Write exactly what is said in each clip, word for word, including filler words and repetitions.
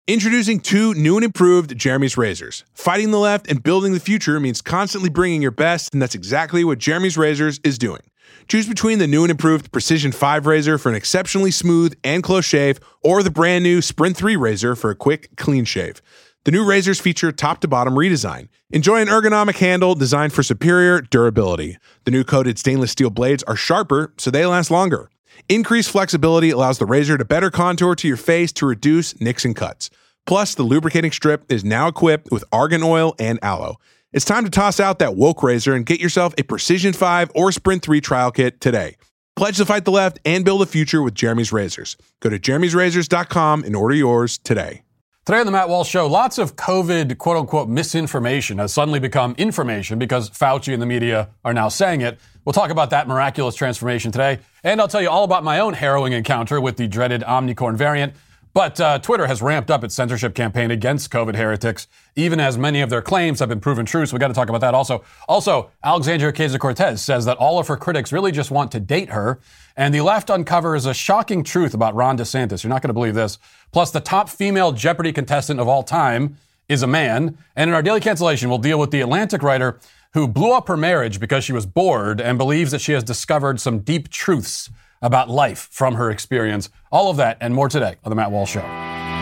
Introducing two new and improved Jeremy's razors. Fighting the left and building the future means constantly bringing your best, and that's exactly what Jeremy's Razors is doing. Choose between the new and improved Precision five razor for an exceptionally smooth and close shave, or the brand new Sprint three razor for a quick, clean shave. The new razors feature top-to-bottom redesign. Enjoy an ergonomic handle designed for superior durability. The new coated stainless steel blades are sharper, so they last longer. Increased flexibility allows the razor to better contour to your face to reduce nicks and cuts. Plus, the lubricating strip is now equipped with argan oil and aloe. It's time to toss out that woke razor and get yourself a Precision five or Sprint three trial kit today. Pledge to fight the left and build a future with Jeremy's Razors. Go to jeremy's razors dot com and order yours today. Today on the Matt Walsh Show, lots of COVID quote-unquote misinformation has suddenly become information because Fauci and the media are now saying it. We'll talk about that miraculous transformation today, and I'll tell you all about my own harrowing encounter with the dreaded Omicron variant. But uh, Twitter has ramped up its censorship campaign against COVID heretics, even as many of their claims have been proven true. So we got to talk about that also. Also, Alexandria Ocasio-Cortez says that all of her critics really just want to date her. And the left uncovers a shocking truth about Ron DeSantis. You're not going to believe this. Plus, the top female Jeopardy contestant of all time is a man. And in our daily cancellation, we'll deal with the Atlantic writer who blew up her marriage because she was bored and believes that she has discovered some deep truths about life from her experience. All of that and more today on The Matt Walsh Show.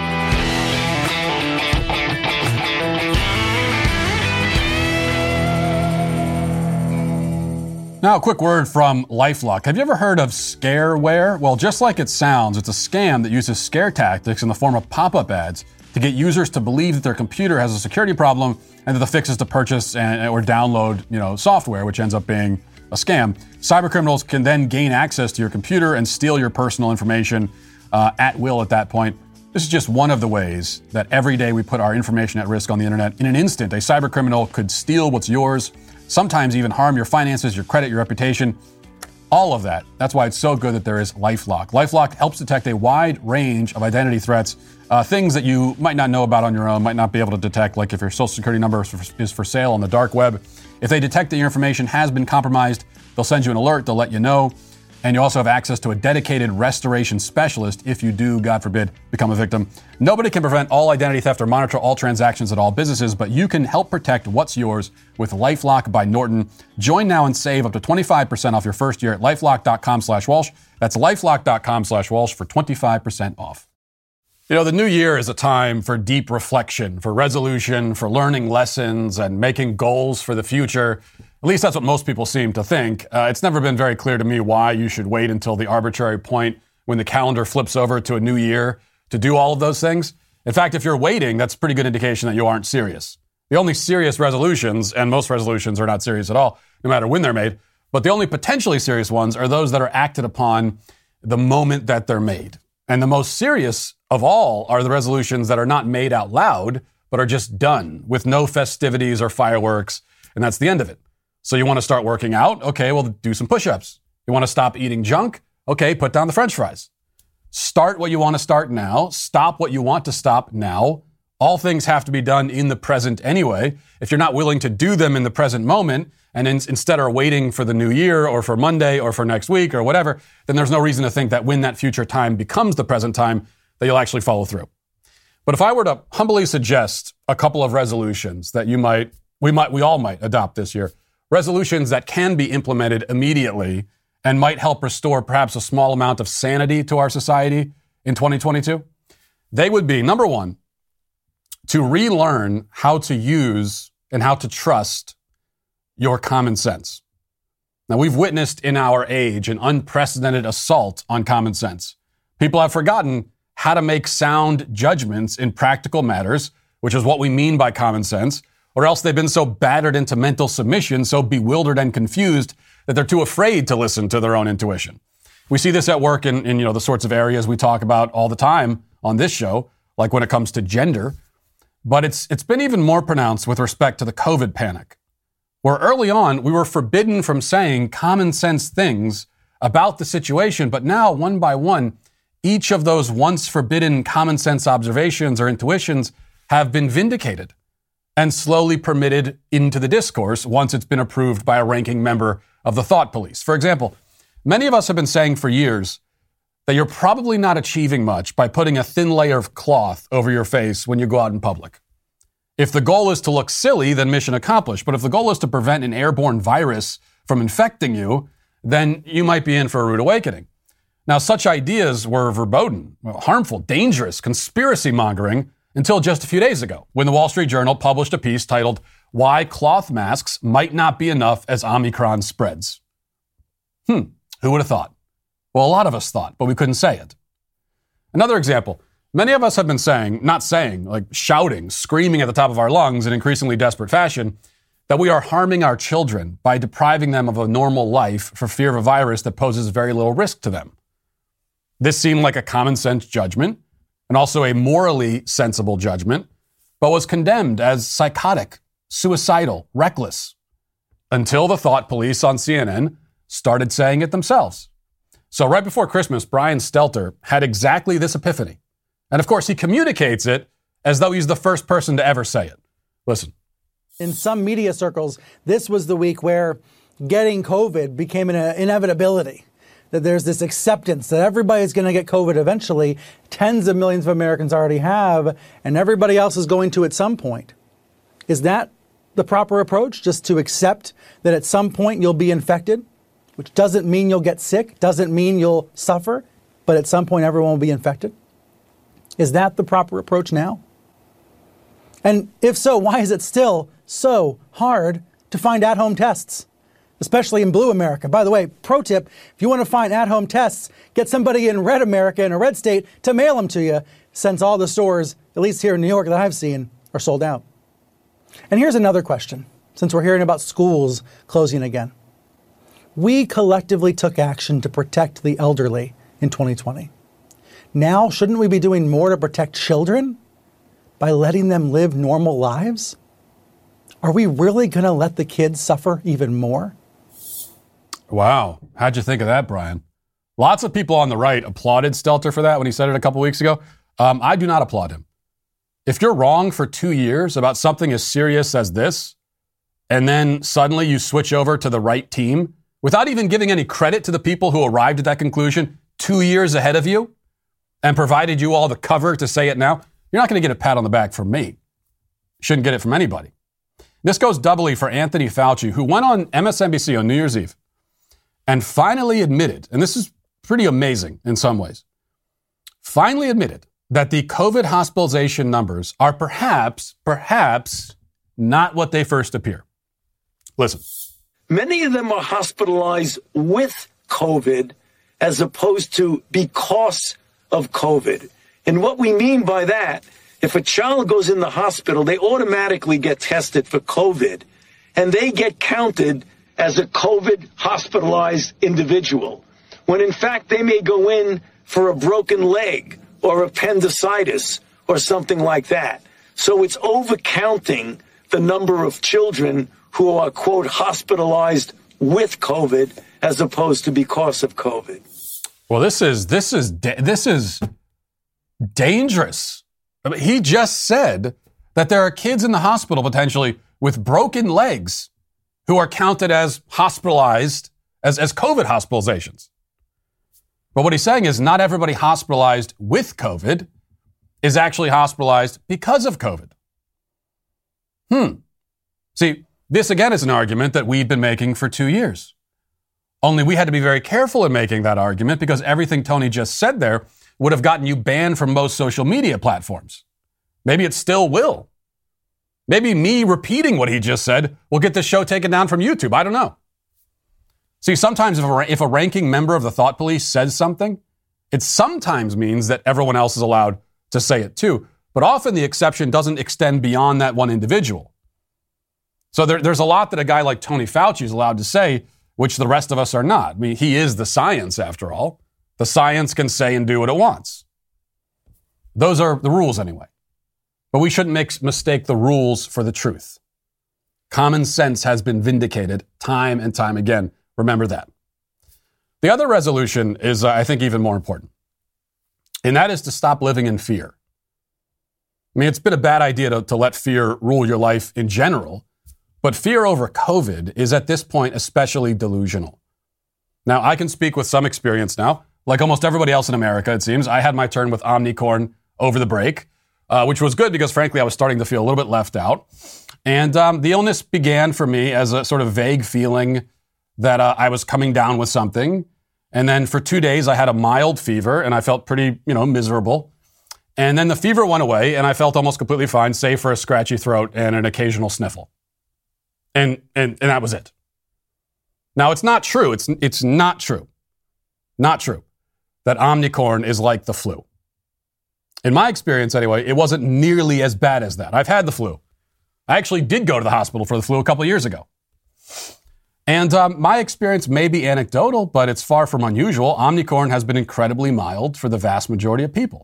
Now, a quick word from LifeLock. Have you ever heard of scareware? Well, just like it sounds, it's a scam that uses scare tactics in the form of pop-up ads to get users to believe that their computer has a security problem and that the fix is to purchase and, or download, you know, software, which ends up being a scam. Cybercriminals can then gain access to your computer and steal your personal information uh, at will at that point. This is just one of the ways that every day we put our information at risk on the internet. In an instant, a cybercriminal could steal what's yours, sometimes even harm your finances, your credit, your reputation, all of that. That's why it's so good that there is LifeLock. LifeLock helps detect a wide range of identity threats, uh, things that you might not know about on your own, might not be able to detect, like if your social security number is for, is for sale on the dark web. If they detect that your information has been compromised, they'll send you an alert, they'll let you know, and you also have access to a dedicated restoration specialist if you do, God forbid, become a victim. Nobody can prevent all identity theft or monitor all transactions at all businesses, but you can help protect what's yours with LifeLock by Norton. Join now and save up to twenty-five percent off your first year at lifelock.com slash Walsh. That's lifelock.com slash Walsh for twenty-five percent off. You know, the new year is a time for deep reflection, for resolution, for learning lessons and making goals for the future. At least that's what most people seem to think. Uh, it's never been very clear to me why you should wait until the arbitrary point when the calendar flips over to a new year to do all of those things. In fact, if you're waiting, that's a pretty good indication that you aren't serious. The only serious resolutions, and most resolutions are not serious at all, no matter when they're made, but the only potentially serious ones are those that are acted upon the moment that they're made. And the most serious of all are the resolutions that are not made out loud, but are just done with no festivities or fireworks, and that's the end of it. So you want to start working out? Okay, well, do some push-ups. You want to stop eating junk? Okay, put down the French fries. Start what you want to start now. Stop what you want to stop now. All things have to be done in the present anyway. If you're not willing to do them in the present moment and in, instead are waiting for the new year or for Monday or for next week or whatever, then there's no reason to think that when that future time becomes the present time, that you'll actually follow through. But if I were to humbly suggest a couple of resolutions that you might, we might, we all might adopt this year, resolutions that can be implemented immediately and might help restore perhaps a small amount of sanity to our society in twenty twenty-two, they would be, number one, to relearn how to use and how to trust your common sense. Now, we've witnessed in our age an unprecedented assault on common sense. People have forgotten how to make sound judgments in practical matters, which is what we mean by common sense, or else they've been so battered into mental submission, so bewildered and confused that they're too afraid to listen to their own intuition. We see this at work in, in you know, the sorts of areas we talk about all the time on this show, like when it comes to gender. But it's it's been even more pronounced with respect to the COVID panic, where early on we were forbidden from saying common sense things about the situation, but now, one by one, each of those once forbidden common sense observations or intuitions have been vindicated and slowly permitted into the discourse once it's been approved by a ranking member of the thought police. For example, many of us have been saying for years that you're probably not achieving much by putting a thin layer of cloth over your face when you go out in public. If the goal is to look silly, then mission accomplished. But if the goal is to prevent an airborne virus from infecting you, then you might be in for a rude awakening. Now, such ideas were verboten, harmful, dangerous, conspiracy mongering until just a few days ago, when the Wall Street Journal published a piece titled, "Why Cloth Masks Might Not Be Enough as Omicron Spreads." Hmm, who would have thought? Well, a lot of us thought, but we couldn't say it. Another example. Many of us have been saying, not saying, like shouting, screaming at the top of our lungs in increasingly desperate fashion, that we are harming our children by depriving them of a normal life for fear of a virus that poses very little risk to them. This seemed like a common sense judgment and also a morally sensible judgment, but was condemned as psychotic, suicidal, reckless, until the thought police on C N N started saying it themselves. So right before Christmas, Brian Stelter had exactly this epiphany. And of course, he communicates it as though he's the first person to ever say it. Listen. In some media circles, this was the week where getting COVID became an inevitability. That there's this acceptance that everybody's going to get COVID eventually. Tens of millions of Americans already have, and everybody else is going to at some point. Is that the proper approach? Just to accept that at some point you'll be infected, which doesn't mean you'll get sick, doesn't mean you'll suffer, but at some point everyone will be infected? Is that the proper approach now? And if so, why is it still so hard to find at-home tests, especially in blue America? By the way, pro tip, if you want to find at-home tests, get somebody in red America, in a red state, to mail them to you, since all the stores, at least here in New York that I've seen, are sold out. And here's another question, since we're hearing about schools closing again. We collectively took action to protect the elderly in twenty twenty. Now, shouldn't we be doing more to protect children by letting them live normal lives? Are we really going to let the kids suffer even more? Wow. How'd you think of that, Brian? Lots of people on the right applauded Stelter for that when he said it a couple weeks ago. Um, I do not applaud him. If you're wrong for two years about something as serious as this, and then suddenly you switch over to the right team without even giving any credit to the people who arrived at that conclusion two years ahead of you, and provided you all the cover to say it now, you're not going to get a pat on the back from me. Shouldn't get it from anybody. This goes doubly for Anthony Fauci, who went on M S N B C on New Year's Eve and finally admitted, and this is pretty amazing in some ways, finally admitted that the COVID hospitalization numbers are perhaps, perhaps not what they first appear. Listen. Many of them are hospitalized with COVID as opposed to because of COVID. And what we mean by that, if a child goes in the hospital, they automatically get tested for COVID, and they get counted as a COVID hospitalized individual, when in fact they may go in for a broken leg or appendicitis or something like that. So it's overcounting the number of children who are, quote, hospitalized with COVID as opposed to because of COVID. Well, this is this is this is dangerous. I mean, he just said that there are kids in the hospital potentially with broken legs who are counted as hospitalized as, as COVID hospitalizations. But what he's saying is not everybody hospitalized with COVID is actually hospitalized because of COVID. Hmm. See, this again is an argument that we've been making for two years. Only we had to be very careful in making that argument because everything Tony just said there would have gotten you banned from most social media platforms. Maybe it still will. Maybe me repeating what he just said will get this show taken down from YouTube. I don't know. See, sometimes if a, if a ranking member of the thought police says something, it sometimes means that everyone else is allowed to say it too. But often the exception doesn't extend beyond that one individual. So there, there's a lot that a guy like Tony Fauci is allowed to say, which the rest of us are not. I mean, he is the science, after all. The science can say and do what it wants. Those are the rules anyway. But we shouldn't make mistake the rules for the truth. Common sense has been vindicated time and time again. Remember that. The other resolution is, uh, I think, even more important. And that is to stop living in fear. I mean, it's been a bad idea to, to let fear rule your life in general. But fear over COVID is at this point especially delusional. Now, I can speak with some experience now. like almost everybody else in America, it seems, I had my turn with Omnicorn over the break, uh, which was good because, frankly, I was starting to feel a little bit left out. And um, the illness began for me as a sort of vague feeling that uh, I was coming down with something. And then for two days, I had a mild fever, and I felt pretty, you know, miserable. And then the fever went away, and I felt almost completely fine, save for a scratchy throat and an occasional sniffle. And and, and that was it. Now, it's not true. It's it's not true. Not true that Omnicorn is like the flu. In my experience, anyway, it wasn't nearly as bad as that. I've had the flu. I actually did go to the hospital for the flu a couple of years ago. And um, my experience may be anecdotal, but it's far from unusual. Omnicorn has been incredibly mild for the vast majority of people.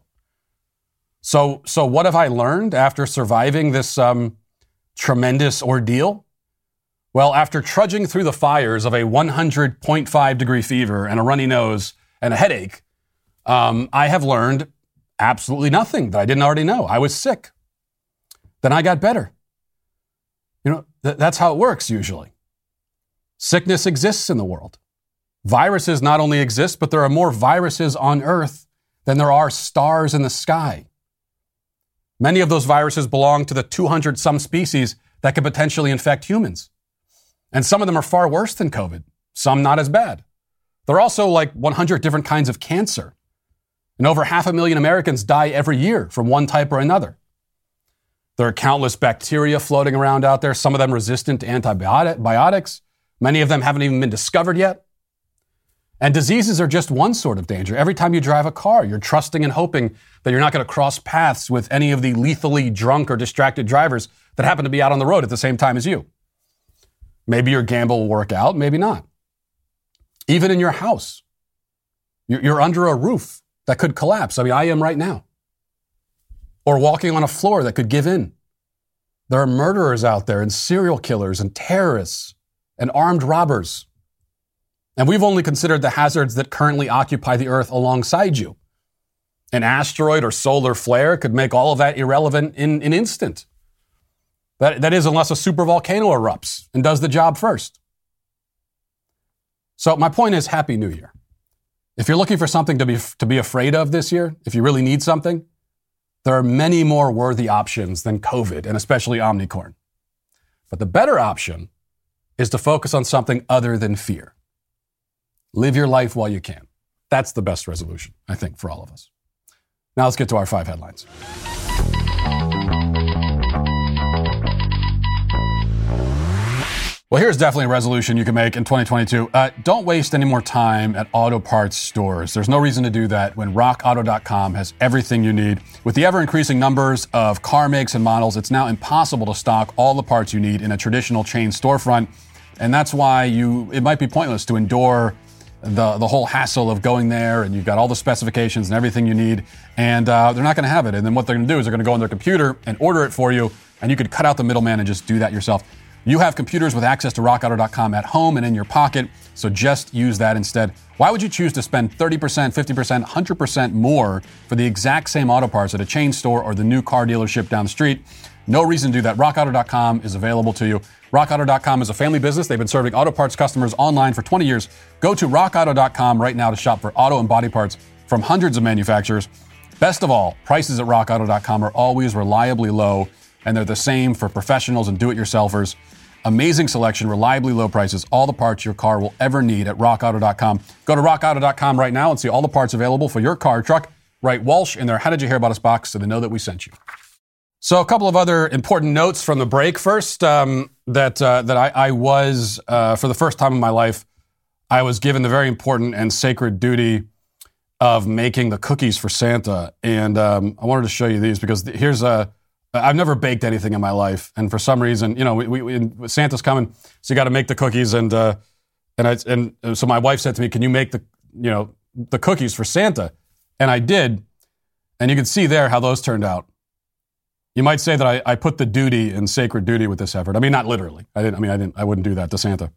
So, so what have I learned after surviving this um, tremendous ordeal? Well, after trudging through the fires of a one hundred point five degree fever and a runny nose and a headache, um, I have learned absolutely nothing that I didn't already know. I was sick. Then I got better. You know, th- that's how it works usually. Sickness exists in the world. Viruses not only exist, but there are more viruses on Earth than there are stars in the sky. Many of those viruses belong to the two hundred some species that could potentially infect humans. And some of them are far worse than COVID, some not as bad. There are also like one hundred different kinds of cancer. And over half a million Americans die every year from one type or another. There are countless bacteria floating around out there, some of them resistant to antibiotics. Many of them haven't even been discovered yet. And diseases are just one sort of danger. Every time you drive a car, you're trusting and hoping that you're not going to cross paths with any of the lethally drunk or distracted drivers that happen to be out on the road at the same time as you. Maybe your gamble will work out, maybe not. Even in your house, you're under a roof that could collapse. I mean, I am right now. Or walking on a floor that could give in. There are murderers out there and serial killers and terrorists and armed robbers. And we've only considered the hazards that currently occupy the Earth alongside you. An asteroid or solar flare could make all of that irrelevant in an instant. That, that is, unless a supervolcano erupts and does the job first. So my point is, Happy New Year. If you're looking for something to be to be afraid of this year, if you really need something, there are many more worthy options than COVID, and especially Omnicorn. But the better option is to focus on something other than fear. Live your life while you can. That's the best resolution, I think, for all of us. Now let's get to our five headlines. Well, here's definitely a resolution you can make in twenty twenty-two. Uh, don't waste any more time at auto parts stores. There's no reason to do that when rock auto dot com has everything you need. With the ever-increasing numbers of car makes and models, it's now impossible to stock all the parts you need in a traditional chain storefront. And that's why you it might be pointless to endure the, the whole hassle of going there, and you've got all the specifications and everything you need, and uh, they're not going to have it. And then what they're going to do is they're going to go on their computer and order it for you, and you could cut out the middleman and just do that yourself. You have computers with access to rock auto dot com at home and in your pocket, so just use that instead. Why would you choose to spend thirty percent, fifty percent, one hundred percent more for the exact same auto parts at a chain store or the new car dealership down the street? No reason to do that. rock auto dot com is available to you. rock auto dot com is a family business. They've been serving auto parts customers online for twenty years. Go to rock auto dot com right now to shop for auto and body parts from hundreds of manufacturers. Best of all, prices at rock auto dot com are always reliably low, and they're the same for professionals and do-it-yourselfers. Amazing selection, reliably low prices, all the parts your car will ever need at rock auto dot com. Go to rock auto dot com right now and see all the parts available for your car or truck. Write Walsh in their How Did You Hear About Us box so they know that we sent you. So a couple of other important notes from the break. First, um, that uh, that I, I was, uh, for the first time in my life, I was given the very important and sacred duty of making the cookies for Santa. And um, I wanted to show you these because here's a, I've never baked anything in my life. And for some reason, you know, we, we, Santa's coming, so you got to make the cookies. And uh, and I and so my wife said to me, can you make the, you know, the cookies for Santa? And I did. And you can see there how those turned out. You might say that I, I put the duty in sacred duty with this effort. I mean, not literally. I didn't. I mean, I didn't. I wouldn't do that to Santa.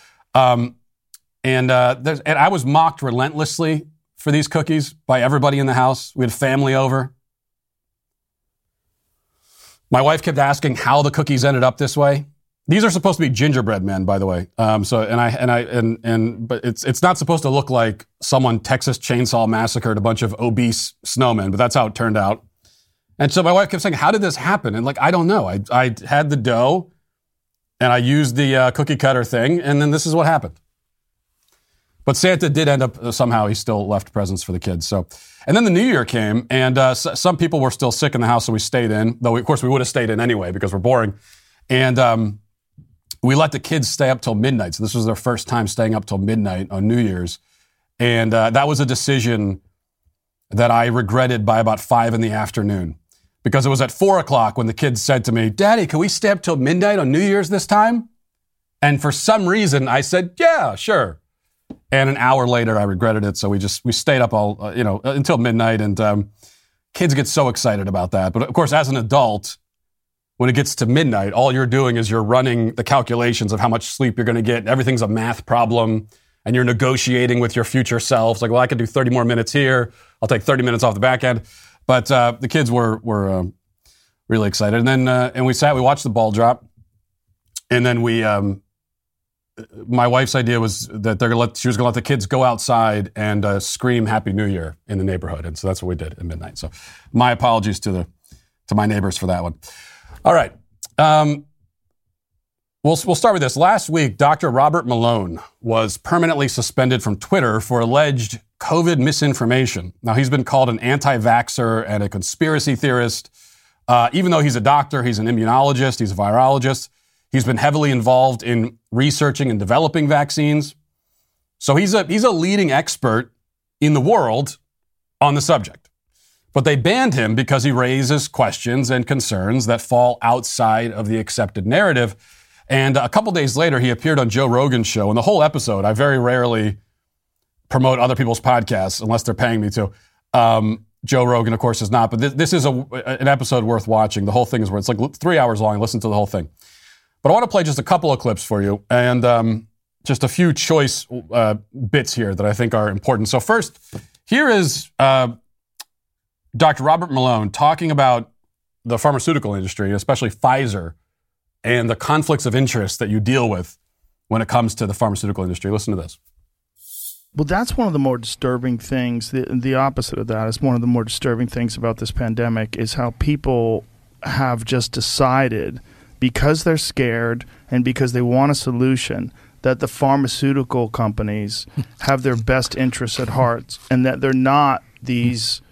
Um, and uh, there's, and I was mocked relentlessly for these cookies by everybody in the house. We had family over. My wife kept asking how the cookies ended up this way. These are supposed to be gingerbread men, by the way. Um, so, and I, and I, and, and, but it's, it's not supposed to look like someone Texas Chainsaw massacred a bunch of obese snowmen, but that's how it turned out. And so my wife kept saying, how did this happen? And like, I don't know. I, I had the dough and I used the uh, cookie cutter thing, and then this is what happened. But Santa did end up, uh, somehow he still left presents for the kids. So, and then the New Year came, and uh, s- some people were still sick in the house, so we stayed in, though we, of course we would have stayed in anyway because we're boring. And, um, we let the kids stay up till midnight. So this was their first time staying up till midnight on New Year's. And uh, that was a decision that I regretted by about five in the afternoon. Because it was at four o'clock when the kids said to me, Daddy, can we stay up till midnight on New Year's this time? And for some reason, I said, yeah, sure. And an hour later, I regretted it. So we just, we stayed up all, uh, you know, until midnight. And um, kids get so excited about that. But of course, as an adult, when it gets to midnight, all you're doing is you're running the calculations of how much sleep you're going to get. Everything's a math problem, and you're negotiating with your future selves. Like, well, I could do thirty more minutes here. I'll take thirty minutes off the back end. But uh, the kids were were um, really excited. And then uh, and we sat, we watched the ball drop, and then we. Um, my wife's idea was that they're gonna let she was going to let the kids go outside and uh, scream Happy New Year in the neighborhood, and so that's what we did at midnight. So, my apologies to the to my neighbors for that one. All right. Um, we'll, we'll start with this. Last week, Doctor Robert Malone was permanently suspended from Twitter for alleged COVID misinformation. Now, he's been called an anti-vaxxer and a conspiracy theorist. Uh, even though he's a doctor, he's an immunologist, he's a virologist. He's been heavily involved in researching and developing vaccines. So he's a, he's a leading expert in the world on the subject. But they banned him because he raises questions and concerns that fall outside of the accepted narrative. And a couple days later, he appeared on Joe Rogan's show. And the whole episode, I very rarely promote other people's podcasts unless they're paying me to. Um, Joe Rogan, of course, is not. But this, this is a, an episode worth watching. The whole thing is worth, it's like three hours long. Listen to the whole thing. But I want to play just a couple of clips for you. And um, just a few choice uh, bits here that I think are important. So first, here is... Uh, Doctor Robert Malone talking about the pharmaceutical industry, especially Pfizer, and the conflicts of interest that you deal with when it comes to the pharmaceutical industry. Listen to this. Well, that's one of the more disturbing things. The, the opposite of that is one of the more disturbing things about this pandemic is how people have just decided, because they're scared and because they want a solution, that the pharmaceutical companies have their best interests at heart and that they're not these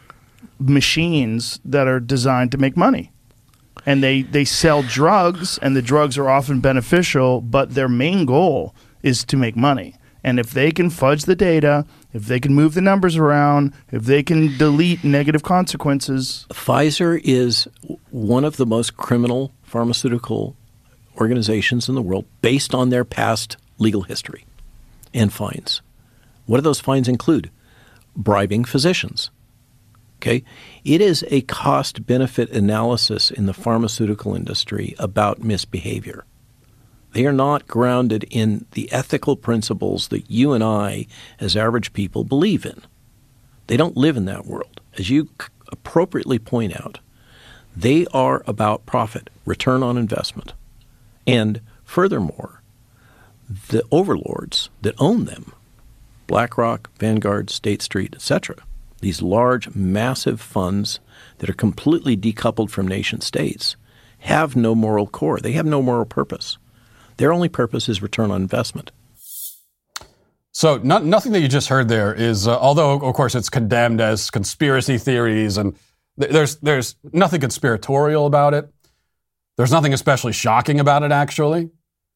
machines that are designed to make money. And they, they sell drugs, and the drugs are often beneficial, but their main goal is to make money. And if they can fudge the data, if they can move the numbers around, if they can delete negative consequences. Pfizer is one of the most criminal pharmaceutical organizations in the world based on their past legal history and fines. What do those fines include? Bribing physicians. Okay, it is a cost-benefit analysis in the pharmaceutical industry about misbehavior. They are not grounded in the ethical principles that you and I, as average people, believe in. They don't live in that world. As you appropriately point out, they are about profit, return on investment. And furthermore, the overlords that own them, BlackRock, Vanguard, State Street, et cetera, these large, massive funds that are completely decoupled from nation states, have no moral core. They have no moral purpose. Their only purpose is return on investment. So no, nothing that you just heard there is, uh, although, of course, it's condemned as conspiracy theories, and th- there's there's nothing conspiratorial about it. There's nothing especially shocking about it, actually.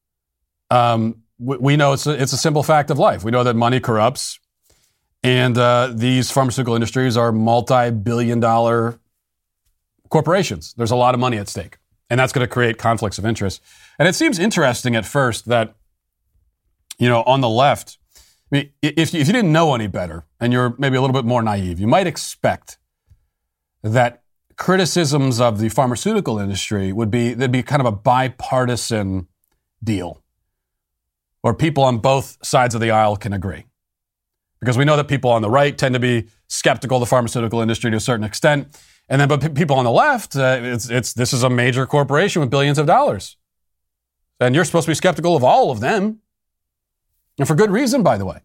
Um, we, we know it's a, it's a simple fact of life. We know that money corrupts. And uh, these pharmaceutical industries are multi-billion dollar corporations. There's a lot of money at stake. And that's going to create conflicts of interest. And it seems interesting at first that, you know, on the left, I mean, if you, if you didn't know any better and you're maybe a little bit more naive, you might expect that criticisms of the pharmaceutical industry would be, there'd be kind of a bipartisan deal where people on both sides of the aisle can agree. Because we know that people on the right tend to be skeptical of the pharmaceutical industry to a certain extent. And then, but p- people on the left, uh, it's, it's, this is a major corporation with billions of dollars. And you're supposed to be skeptical of all of them. And for good reason, by the way.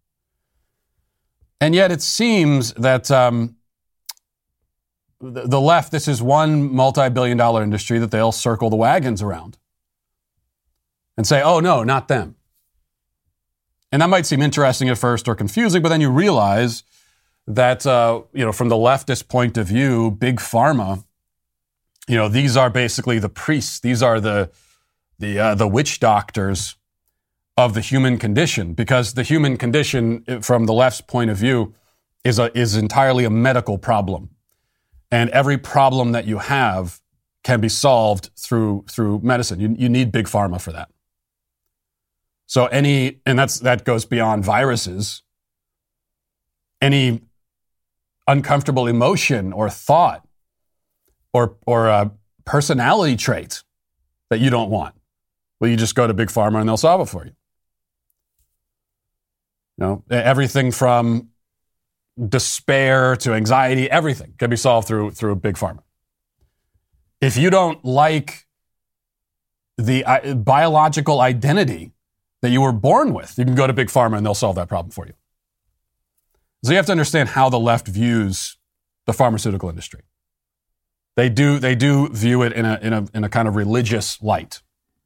And yet it seems that um, the, the left, this is one multi-billion dollar industry that they'll circle the wagons around and say, oh, no, not them. And that might seem interesting at first or confusing, but then you realize that, uh, you know, from the leftist point of view, big pharma, you know, these are basically the priests. These are the the uh, the witch doctors of the human condition, because the human condition, from the left's point of view, is a, is entirely a medical problem, and every problem that you have can be solved through through medicine. You you need big pharma for that. So any, and that's that goes beyond viruses. Any uncomfortable emotion or thought or or a personality trait that you don't want, well, you just go to big pharma and they'll solve it for you. You know, everything from despair to anxiety, everything can be solved through through big pharma. If you don't like the uh, biological identity that you were born with, you can go to big pharma and they'll solve that problem for you. So you have to understand how the left views the pharmaceutical industry. They do they do view it in a in a in a kind of religious light.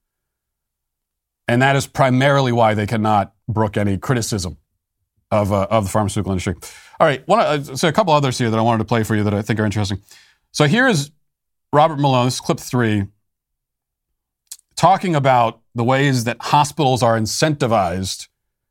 And that is primarily why they cannot brook any criticism of uh, of the pharmaceutical industry. All right, one, uh, so a couple others here that I wanted to play for you that I think are interesting. So here is Robert Malone, this is clip three, talking about the ways that hospitals are incentivized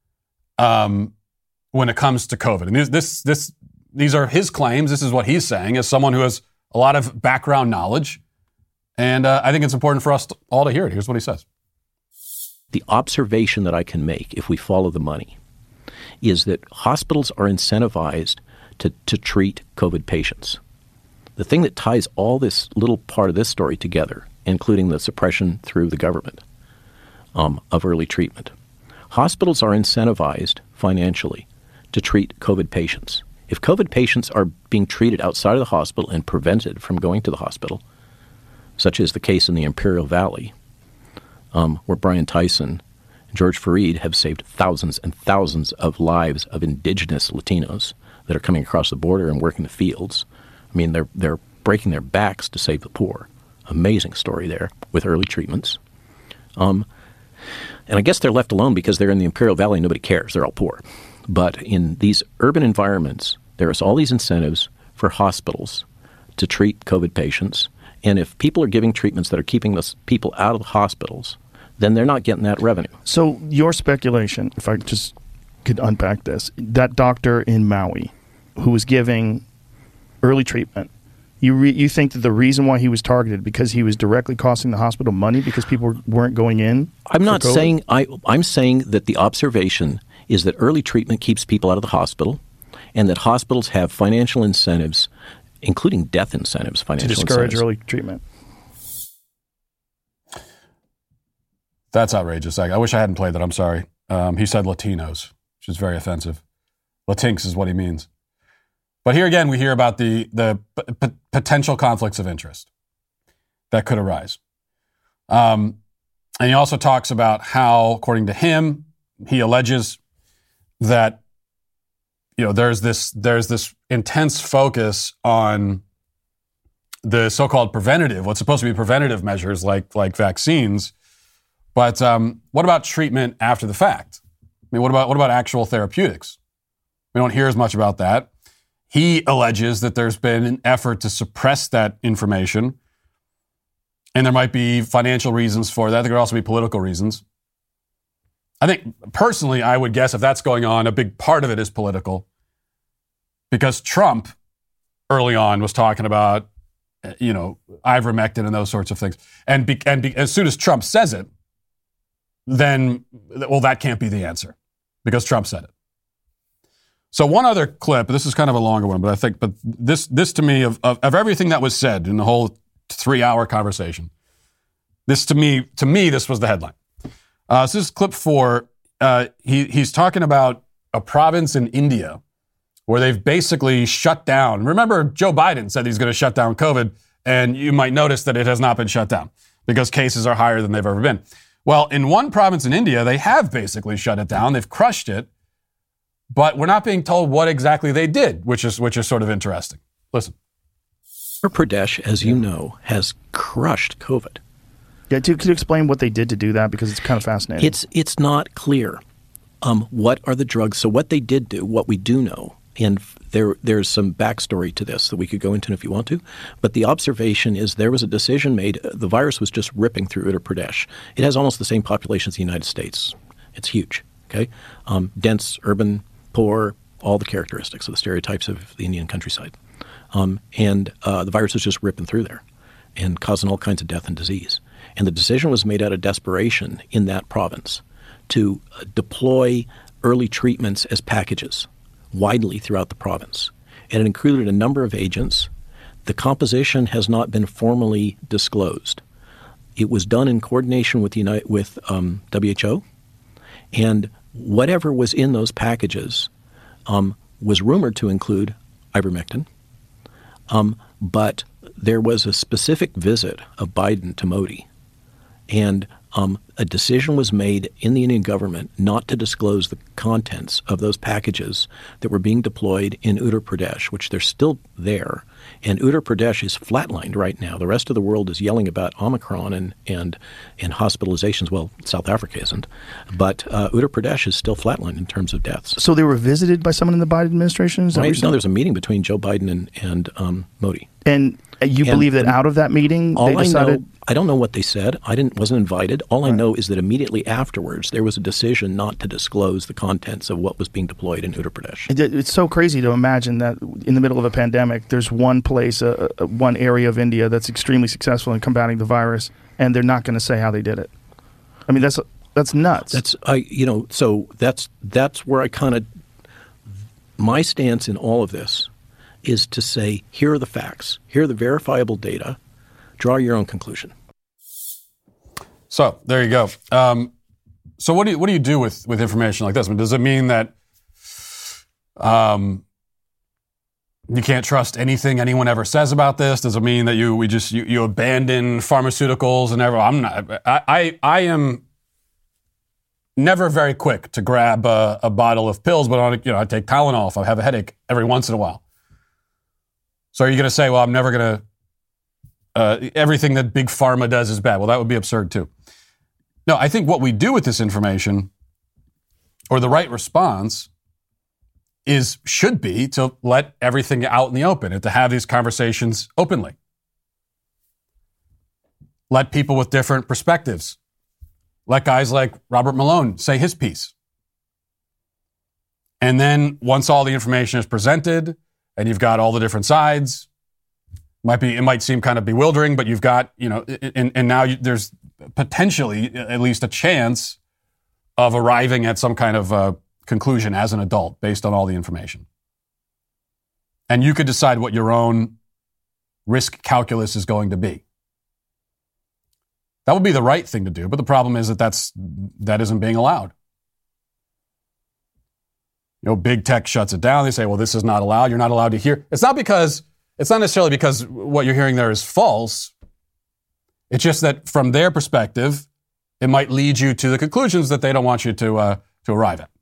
um, when it comes to COVID. And this, this, this, these are his claims. This is what he's saying as someone who has a lot of background knowledge. And uh, I think it's important for us to, all to hear it. Here's what he says. The observation that I can make, if we follow the money, is that hospitals are incentivized to, to treat COVID patients. The thing that ties all this little part of this story together, including the suppression through the government um, of early treatment, hospitals are incentivized financially to treat COVID patients. If COVID patients are being treated outside of the hospital and prevented from going to the hospital, such as the case in the Imperial Valley, um, where Brian Tyson and George Fareed have saved thousands and thousands of lives of indigenous Latinos that are coming across the border and working the fields. I mean, they're they're breaking their backs to save the poor. Amazing story there with early treatments. Um, and I guess they're left alone because they're in the Imperial Valley. Nobody cares. They're all poor. But in these urban environments, there is all these incentives for hospitals to treat COVID patients. And if people are giving treatments that are keeping those people out of the hospitals, then they're not getting that revenue. So your speculation, if I just could unpack this, that doctor in Maui who was giving early treatment, you re- you think that the reason why he was targeted because he was directly costing the hospital money because people weren't going in? I'm not COVID? saying I. I'm saying that the observation is that early treatment keeps people out of the hospital, and that hospitals have financial incentives, including death incentives, financial to discourage incentives. early treatment. That's outrageous. I, I wish I hadn't played that. I'm sorry. Um, he said Latinos, which is very offensive. Latinx is what he means. But here again, we hear about the the p- p- potential conflicts of interest that could arise. Um, and he also talks about how, according to him, he alleges that you know there's this there's this intense focus on the so-called preventative, what's supposed to be preventative measures like like vaccines. But um, what about treatment after the fact? I mean, what about what about actual therapeutics? We don't hear as much about that. He alleges that there's been an effort to suppress that information, and there might be financial reasons for that. There could also be political reasons. I think, personally, I would guess if that's going on, a big part of it is political, because Trump, early on, was talking about, you know, ivermectin and those sorts of things. And, be, and be, as soon as Trump says it, then, well, that can't be the answer, because Trump said it. So one other clip, this is kind of a longer one, but I think, but this, this to me, of, of, of everything that was said in the whole three-hour conversation, this to me, to me, this was the headline. Uh, so this is clip four. Uh, he, he's talking about a province in India where they've basically shut down. Remember, Joe Biden said he's going to shut down COVID, and you might notice that it has not been shut down because cases are higher than they've ever been. Well, in one province in India, they have basically shut it down. They've crushed it, but we're not being told what exactly they did, which is which is sort of interesting. Listen. Uttar Pradesh, as you know, has crushed COVID. Yeah, could you explain what they did to do that? Because it's kind of fascinating. It's it's not clear um, what are the drugs. So what they did do, what we do know, and there there's some backstory to this that we could go into if you want to, but the observation is there was a decision made. The virus was just ripping through Uttar Pradesh. It has almost the same population as the United States. It's huge, okay? Um, dense, urban, poor, all the characteristics of the stereotypes of the Indian countryside. Um, and uh, the virus was just ripping through there and causing all kinds of death and disease. And the decision was made out of desperation in that province to uh, deploy early treatments as packages widely throughout the province. And it included a number of agents. The composition has not been formally disclosed. It was done in coordination with, the United, with um, W H O. And whatever was in those packages um, was rumored to include ivermectin. Um, but there was a specific visit of Biden to Modi. And um, a decision was made in the Indian government not to disclose the contents of those packages that were being deployed in Uttar Pradesh, which they're still there. And Uttar Pradesh is flatlined right now. The rest of the world is yelling about Omicron and and, and hospitalizations. Well, South Africa isn't. But uh, Uttar Pradesh is still flatlined in terms of deaths. So they were visited by someone in the Biden administration? Is that right? what you're No, saying? there's a meeting between Joe Biden and, and um, Modi. And you And believe that out of that meeting, all they decided... I know, I don't know what they said. I didn't wasn't invited. All I know is that immediately afterwards, there was a decision not to disclose the contents of what was being deployed in Uttar Pradesh. It- It's so crazy to imagine that in the middle of a pandemic, there's one place, uh, uh, one area of India that's extremely successful in combating the virus, and they're not going to say how they did it. I mean, that's that's nuts. That's I you know so that's that's where I kind of my stance in all of this is to say here are the facts, here are the verifiable data, draw your own conclusion. So there you go. Um, so what do you what do you do with, with information like this? I mean, does it mean that um, you can't trust anything anyone ever says about this? Does it mean that you we just you, you abandon pharmaceuticals and everything? I'm not. I I, I am never very quick to grab a, a bottle of pills, but on you know I take Tylenol if I have a headache every once in a while. So are you going to say, well, I'm never going to. Uh, everything that big pharma does is bad? Well, that would be absurd too. No, I think what we do with this information, or the right response, is should be to let everything out in the open and to have these conversations openly. Let people with different perspectives, let guys like Robert Malone say his piece. And then once all the information is presented and you've got all the different sides, might be it might seem kind of bewildering, but you've got, you know, and, and now you, there's potentially at least a chance of arriving at some kind of uh, conclusion as an adult based on all the information. And you could decide what your own risk calculus is going to be. That would be the right thing to do, but the problem is that that's, that isn't being allowed. You know, big tech shuts it down. They say, well, this is not allowed. You're not allowed to hear. It's not because, it's not necessarily because what you're hearing there is false. It's just that from their perspective, it might lead you to the conclusions that they don't want you to uh, to arrive at.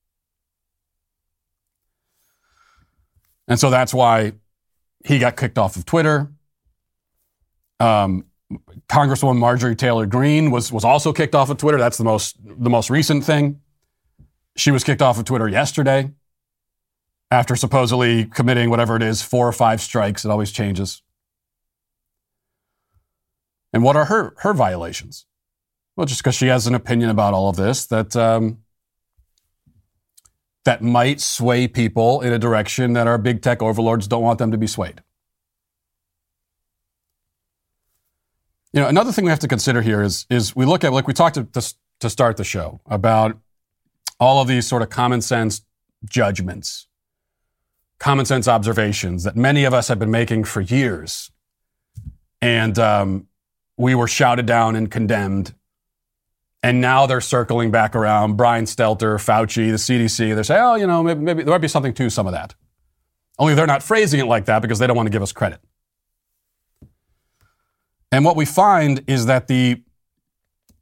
And so that's why he got kicked off of Twitter. Um, Congresswoman Marjorie Taylor Greene was was also kicked off of Twitter. That's the most the most recent thing. She was kicked off of Twitter yesterday after supposedly committing whatever it is, four or five strikes. It always changes. And what are her her violations? Well, just because she has an opinion about all of this that um, that might sway people in a direction that our big tech overlords don't want them to be swayed. You know, another thing we have to consider here is is we look at, like we talked to, to, to start the show, about all of these sort of common sense judgments, common sense observations that many of us have been making for years. And um, we were shouted down and condemned. And now they're circling back around. Brian Stelter, Fauci, the C D C, they're saying, oh, you know, maybe, maybe there might be something to some of that. Only they're not phrasing it like that because they don't want to give us credit. And what we find is that the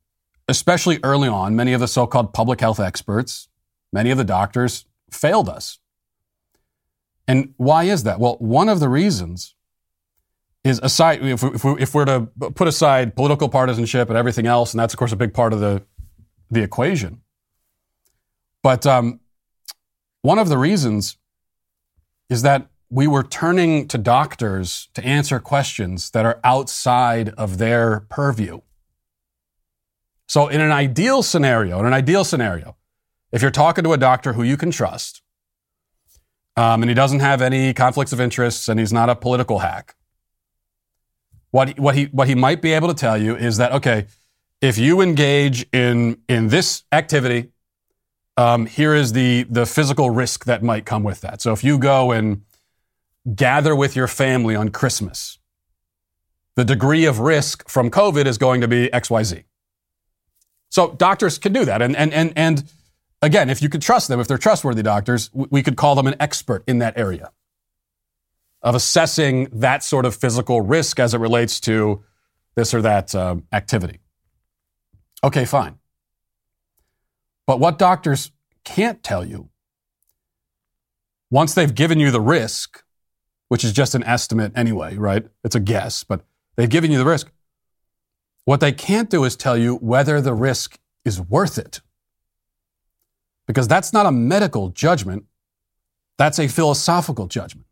especially early on, many of the so-called public health experts, many of the doctors failed us. And why is that? Well, one of the reasons is, aside, if, we, if, we, if we're to put aside political partisanship and everything else, and that's, of course, a big part of the, the equation. But um, one of the reasons is that we were turning to doctors to answer questions that are outside of their purview. So in an ideal scenario, in an ideal scenario, if you're talking to a doctor who you can trust, um, and he doesn't have any conflicts of interests and he's not a political hack, what, what, he, what he might be able to tell you is that, okay, if you engage in, in this activity, um, here is the, the physical risk that might come with that. So if you go and gather with your family on Christmas, the degree of risk from COVID is going to be X Y Z. So doctors can do that. And, and, and, and again, if you could trust them, if they're trustworthy doctors, we could call them an expert in that area of assessing that sort of physical risk as it relates to this or that uh, activity. Okay, fine. But what doctors can't tell you, once they've given you the risk, which is just an estimate anyway, right? It's a guess, but they've given you the risk. What they can't do is tell you whether the risk is worth it. Because that's not a medical judgment. That's a philosophical judgment.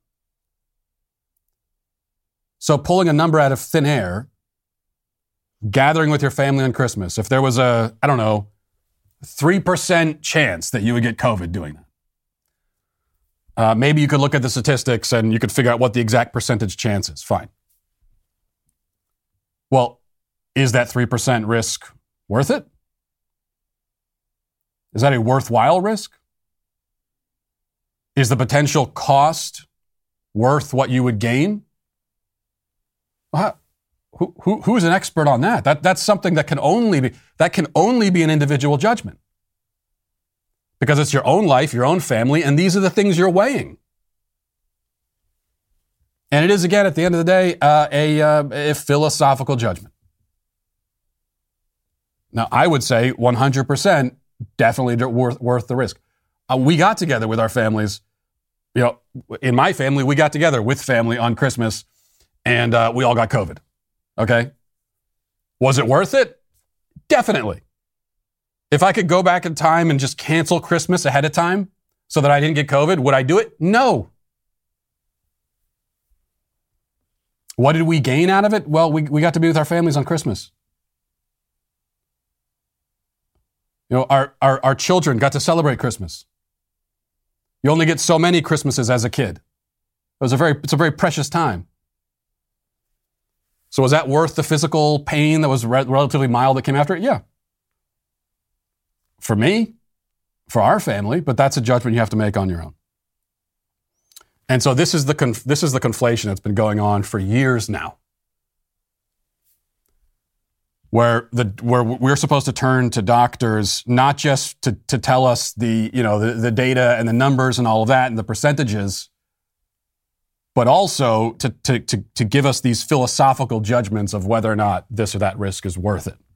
So pulling a number out of thin air, gathering with your family on Christmas, if there was a, I don't know, three percent chance that you would get COVID doing that. Uh, maybe you could look at the statistics and you could figure out what the exact percentage chance is. Fine. Well, is that three percent risk worth it? Is that a worthwhile risk? Is the potential cost worth what you would gain? Well, who, who, who's an expert on that? That that's something that can only be that can only be an individual judgment. Because it's your own life, your own family, and these are the things you're weighing. And it is, again, at the end of the day, uh, a, uh, a philosophical judgment. Now, I would say one hundred percent definitely worth, worth the risk. Uh, we got together with our families. You know, in my family, we got together with family on Christmas, and uh, we all got COVID. Okay? Was it worth it? Definitely. If I could go back in time and just cancel Christmas ahead of time so that I didn't get COVID, would I do it? No. What did we gain out of it? Well, we, we got to be with our families on Christmas. You know, our, our, our children got to celebrate Christmas. You only get so many Christmases as a kid. It was a very, it's a very precious time. So was that worth the physical pain that was re- relatively mild that came after it? Yeah. For me, for our family, but that's a judgment you have to make on your own. And so this is the conf- this is the conflation that's been going on for years now, where the where we're supposed to turn to doctors not just to to tell us the you know the, the data and the numbers and all of that and the percentages, but also to to to to give us these philosophical judgments of whether or not this or that risk is worth it.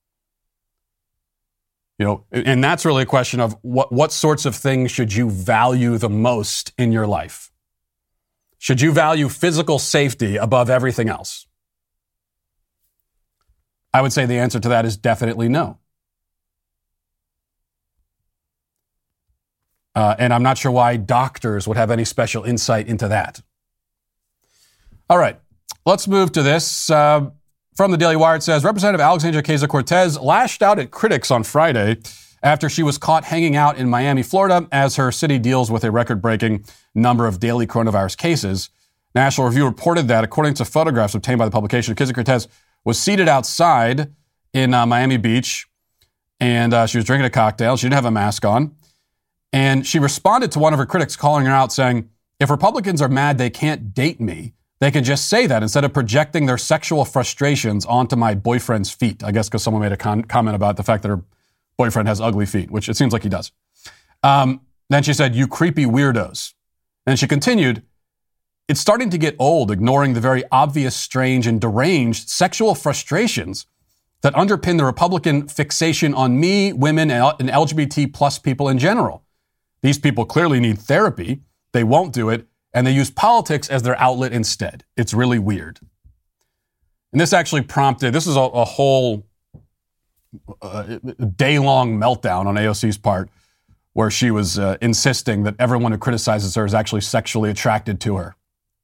You know, and that's really a question of what what sorts of things should you value the most in your life? Should you value physical safety above everything else? I would say the answer to that is definitely no. Uh, and I'm not sure why doctors would have any special insight into that. All right, let's move to this. Uh, from the Daily Wire, it says, Representative Alexandria Ocasio-Cortez lashed out at critics on Friday after she was caught hanging out in Miami, Florida, as her city deals with a record-breaking number of daily coronavirus cases. National Review reported that, according to photographs obtained by the publication, Ocasio-Cortez was seated outside in uh, Miami Beach, and uh, she was drinking a cocktail. She didn't have a mask on. And she responded to one of her critics calling her out, saying, if Republicans are mad they can't date me, they can just say that instead of projecting their sexual frustrations onto my boyfriend's feet. I guess because someone made a con- comment about the fact that her boyfriend has ugly feet, which it seems like he does. Um, then she said, you creepy weirdos. And she continued, it's starting to get old ignoring the very obvious, strange, and deranged sexual frustrations that underpin the Republican fixation on me, women, and L G B T plus people in general. These people clearly need therapy. They won't do it, and they use politics as their outlet instead. It's really weird. And this actually prompted, this is a, a whole uh, day-long meltdown on A O C's part, where she was uh, insisting that everyone who criticizes her is actually sexually attracted to her.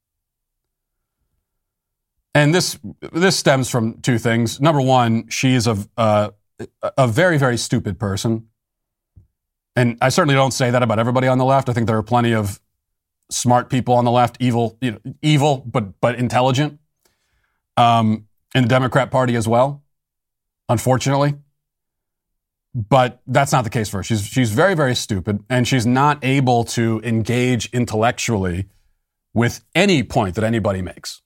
And this this stems from two things. Number one, she is a, uh, a very, very stupid person. And I certainly don't say that about everybody on the left. I think there are plenty of smart people on the left, evil, you know, evil, but but intelligent, um, in the Democrat Party as well, unfortunately. But that's not the case for her. She's she's very, very stupid, and she's not able to engage intellectually with any point that anybody makes.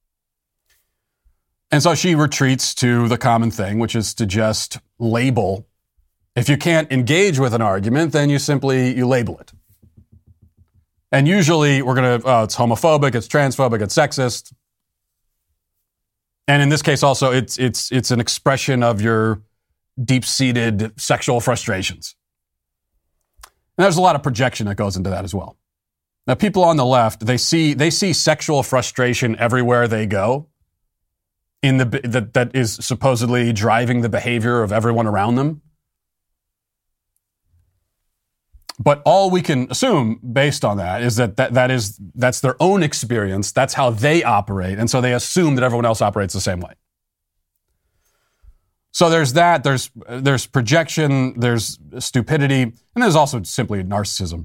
And so she retreats to the common thing, which is to just label. If you can't engage with an argument, then you simply, you label it. And usually we're going to, oh, it's homophobic, it's transphobic, it's sexist. And in this case also, it's it's it's an expression of your deep-seated sexual frustrations. And there's a lot of projection that goes into that as well. Now, people on the left, they see they see sexual frustration everywhere they go, in the that that is supposedly driving the behavior of everyone around them. But all we can assume based on that is that, that that is that's their own experience. That's how they operate. And so they assume that everyone else operates the same way. So there's that, there's there's projection, there's stupidity, and there's also simply narcissism.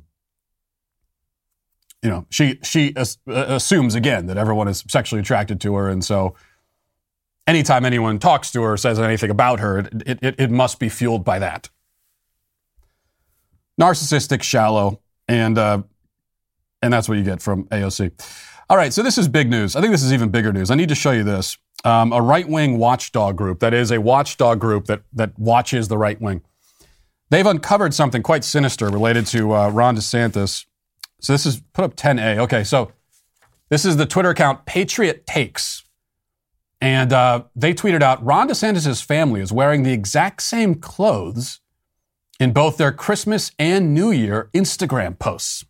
You know, she she as, uh, assumes again that everyone is sexually attracted to her, and so anytime anyone talks to her, says anything about her, it it, it must be fueled by that. Narcissistic, shallow, and uh, and that's what you get from A O C. All right, so this is big news. I think this is even bigger news. I need to show you this. Um, a right-wing watchdog group, that is a watchdog group that that watches the right wing. They've uncovered something quite sinister related to uh, Ron DeSantis. So this is, put up ten A. Okay, so this is the Twitter account Patriot Takes. And uh, they tweeted out, Ron DeSantis' family is wearing the exact same clothes in both their Christmas and New Year Instagram posts.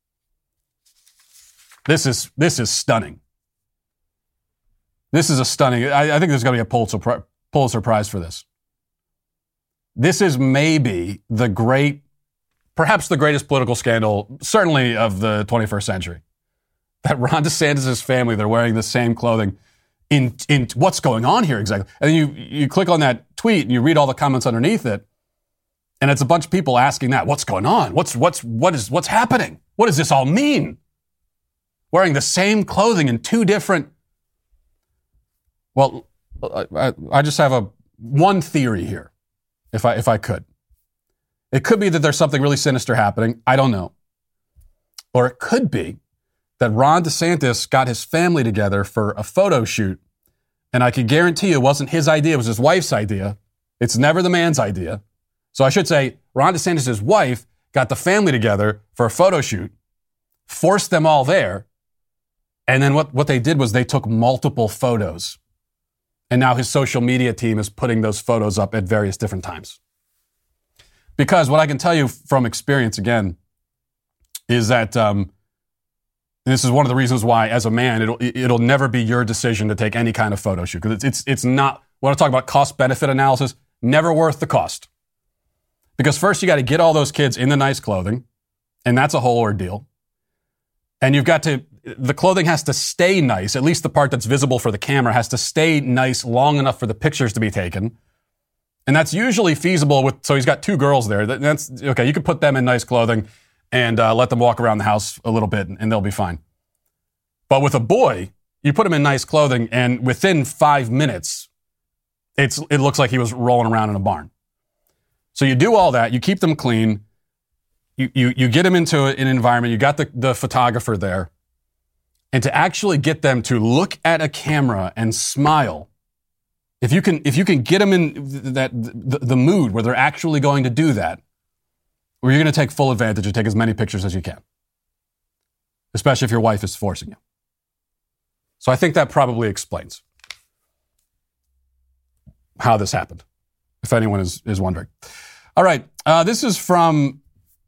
This is this is stunning. This is a stunning, I, I think there's going to be a Pulitzer, Pulitzer Prize for this. This is maybe the great, perhaps the greatest political scandal, certainly of the twenty-first century. That Ron DeSantis' family, they're wearing the same clothing. In, in what's going on here exactly? And then you, you click on that tweet and you read all the comments underneath it. And it's a bunch of people asking that, what's going on? What's, what's, what is, what's happening? What does this all mean? Wearing the same clothing in two different... Well, I, I just have a one theory here, if I if I could. It could be that there's something really sinister happening. I don't know. Or it could be that Ron DeSantis got his family together for a photo shoot, and I can guarantee you it wasn't his idea, it was his wife's idea. It's never the man's idea. So I should say Ron DeSantis' wife got the family together for a photo shoot, forced them all there, and then what, what they did was they took multiple photos. And now his social media team is putting those photos up at various different times. Because what I can tell you from experience, again, is that um, this is one of the reasons why, as a man, it'll it'll never be your decision to take any kind of photo shoot. Because it's, it's, it's not, when I talk about cost-benefit analysis, never worth the cost. Because first you got to get all those kids in the nice clothing, and that's a whole ordeal. And you've got to, the clothing has to stay nice, at least the part that's visible for the camera has to stay nice long enough for the pictures to be taken. And that's usually feasible with, so he's got two girls there. That's, okay, you could put them in nice clothing and uh, let them walk around the house a little bit and they'll be fine. But with a boy, you put him in nice clothing and within five minutes, it's it looks like he was rolling around in a barn. So you do all that, you keep them clean, you you, you get them into an environment, you got the, the photographer there, and to actually get them to look at a camera and smile, if you can, if you can get them in that the, the mood where they're actually going to do that, where you're going to take full advantage and take as many pictures as you can, especially if your wife is forcing you. So I think that probably explains. how this happened, if anyone is, is wondering. All right. Uh, this is from,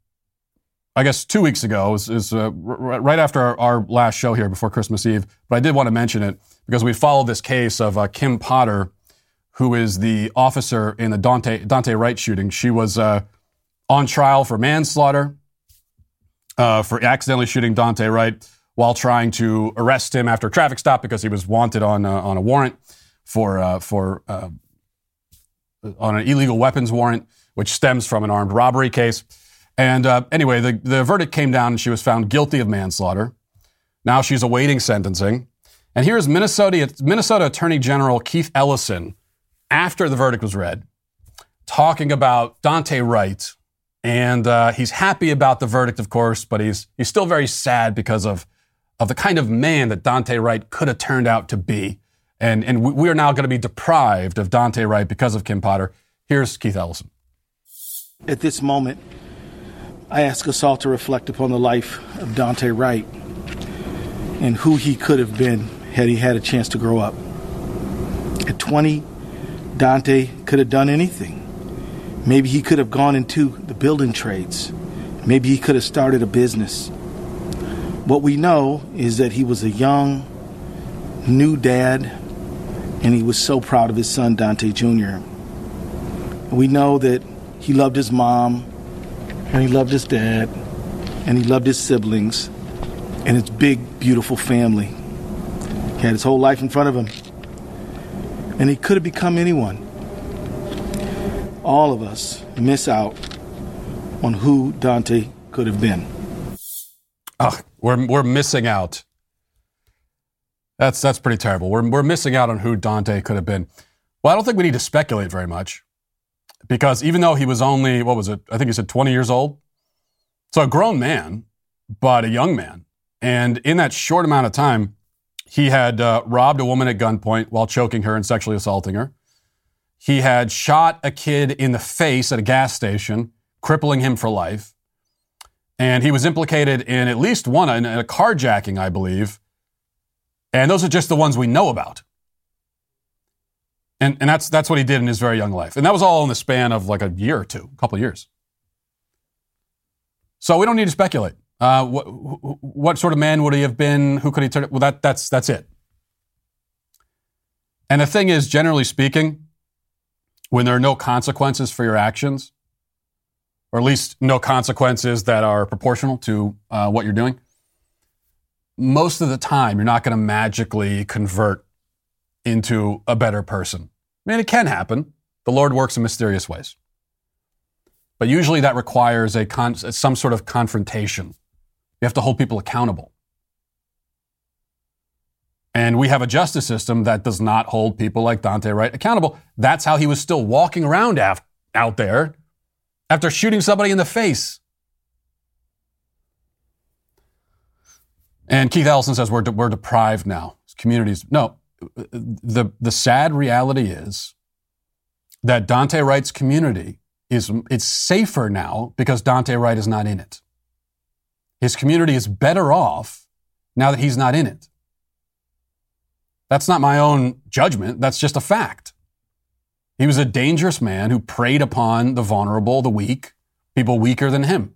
I guess, two weeks ago. It was, it was uh, r- right after our, our last show here before Christmas Eve. But I did want to mention it because we followed this case of uh, Kim Potter, who is the officer in the Daunte, Daunte Wright shooting. She was uh, on trial for manslaughter, uh, for accidentally shooting Daunte Wright while trying to arrest him after a traffic stop because he was wanted on uh, on a warrant for uh, for uh, on an illegal weapons warrant, which stems from an armed robbery case. And uh, anyway, the, the verdict came down and she was found guilty of manslaughter. Now she's awaiting sentencing. And here's Minnesota Minnesota Attorney General Keith Ellison, after the verdict was read, talking about Daunte Wright. And uh, he's happy about the verdict, of course, but he's he's still very sad because of, of the kind of man that Daunte Wright could have turned out to be. And, and we are now going to be deprived of Daunte Wright because of Kim Potter. Here's Keith Ellison. At this moment, I ask us all to reflect upon the life of Daunte Wright and who he could have been had he had a chance to grow up. At twenty, Daunte could have done anything. Maybe he could have gone into the building trades. Maybe he could have started a business. What we know is that he was a young, new dad, and he was so proud of his son, Daunte Junior We know that he loved his mom, and he loved his dad, and he loved his siblings, and his big, beautiful family. He had his whole life in front of him, and he could have become anyone. All of us miss out on who Daunte could have been. Oh, we're we're missing out. That's that's pretty terrible. We're we're missing out on who Daunte could have been. Well, I don't think we need to speculate very much, because even though he was only, what was it? I think he said twenty years old. So a grown man, but a young man. And in that short amount of time, he had uh, robbed a woman at gunpoint while choking her and sexually assaulting her. He had shot a kid in the face at a gas station, crippling him for life. And he was implicated in at least one, in a carjacking, I believe. And those are just the ones we know about. And and that's that's what he did in his very young life. And that was all in the span of like a year or two, a couple of years. So we don't need to speculate. Uh, what, what sort of man would he have been? Who could he turn? Well, that that's that's it. And the thing is, generally speaking, when there are no consequences for your actions, or at least no consequences that are proportional to uh, what you're doing, most of the time you're not going to magically convert into a better person. I mean, it can happen. The Lord works in mysterious ways. But usually that requires a con- some sort of confrontation. You have to hold people accountable. And we have a justice system that does not hold people like Daunte Wright accountable. That's how he was still walking around af- out there after shooting somebody in the face. And Keith Ellison says we're de- we're deprived now. Communities, no. The the sad reality is that Daunte Wright's community is it's safer now because Daunte Wright is not in it. His community is better off now that he's not in it. That's not my own judgment. That's just a fact. He was a dangerous man who preyed upon the vulnerable, the weak, people weaker than him.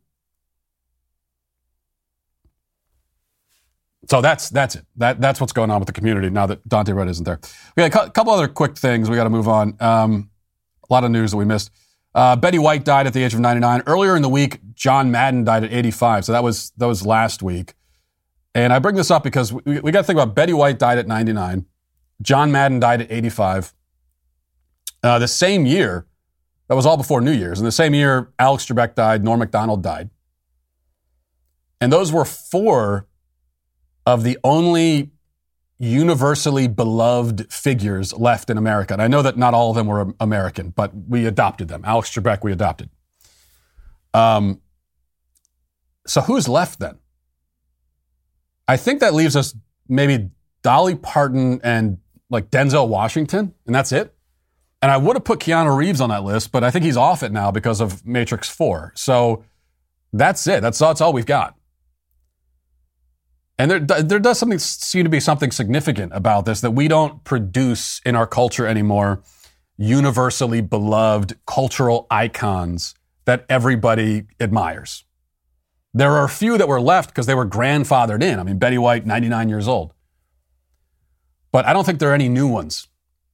So that's that's it. That that's what's going on with the community now that Daunte Wright isn't there. We got a couple other quick things. We got to move on. Um, a lot of news that we missed. Uh, Betty White died at the age of ninety-nine. Earlier in the week, John Madden died at eighty-five. So that was that was last week. And I bring this up because we, we got to think about Betty White died at ninety-nine. John Madden died at eighty-five. Uh, the same year, that was all before New Year's. And the same year, Alex Trebek died, Norm Macdonald died. And those were four of the only universally beloved figures left in America. And I know that not all of them were American, but we adopted them. Alex Trebek, we adopted. Um, so who's left then? I think that leaves us maybe Dolly Parton and like Denzel Washington, and that's it. And I would have put Keanu Reeves on that list, but I think he's off it now because of Matrix four. So that's it. That's, that's all we've got. And there, there does something seem to be something significant about this that we don't produce in our culture anymore. universally beloved cultural icons that everybody admires. There are a few that were left because they were grandfathered in. I mean, Betty White, ninety-nine years old. But I don't think there are any new ones.